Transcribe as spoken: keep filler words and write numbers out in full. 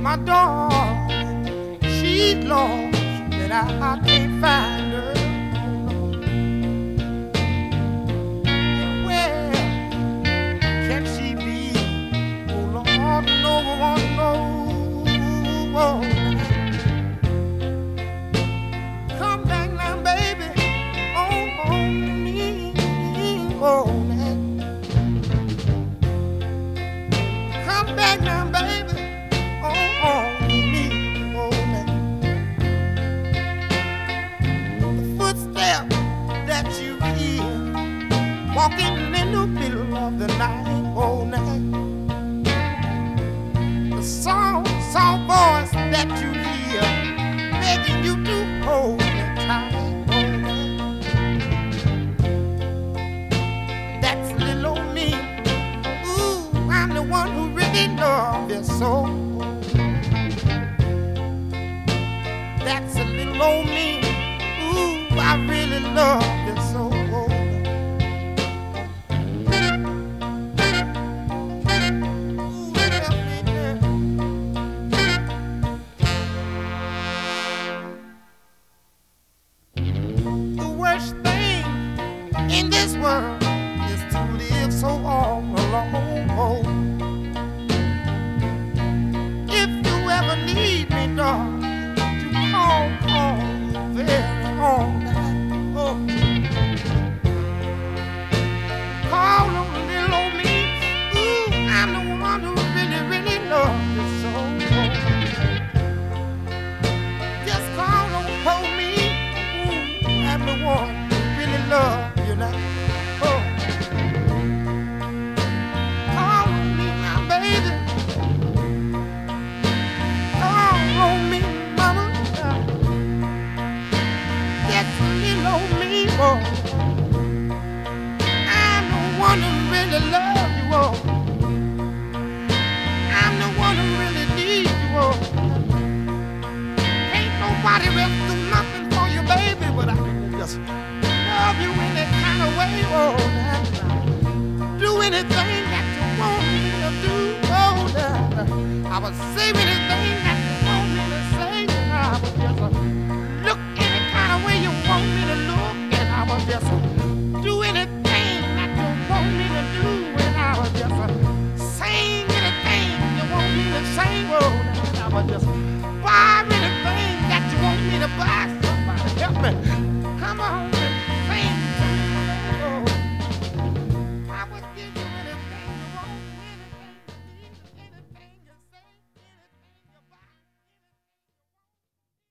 My dog, she's lost, and I, I can't find her. Where can she be? Oh Lord, no one knows. Come back now, baby, on, on me, oh man. Come back now, baby, on, on me, oh man. The footsteps that you hear walking in the middle of the night, oh night. The song, song voice that you hear begging you to hold me tight, oh night. That's little old me. Ooh, I'm the one who really loves you so. That's a little old me. Ooh, I really love you so. The worst thing in this world is to live so all alone. If you ever need me, darling, to call, call very home. Oh. Call on little old me. Ooh, I'm the one who really, really loves you so. Just call on for me. Ooh, I'm the one who really loves you now. Oh. Call on me now, baby. Call on me, mama. That's little old me, boy. I'm the one who really loves you, oh. I'm the one who really needs you, oh. Ain't nobody else do nothing for you, baby, but I can just love you in that kind of way, oh. Now, do anything that you want me to do, oh. Now, I was saving